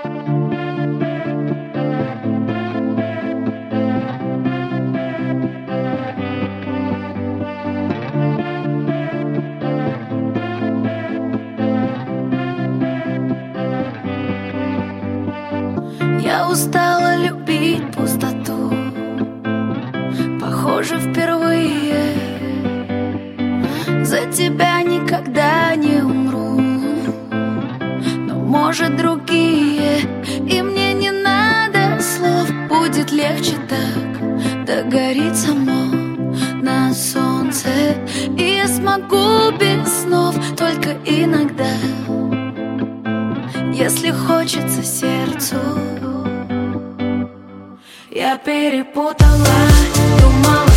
Я устала любить пустоту, похоже, впервые. За тебя никогда не умру, но, может, другие. И мне не надо слов, будет легче так. Догорит само на солнце, и я смогу без снов только иногда, если хочется сердцу. Я перепутала, думала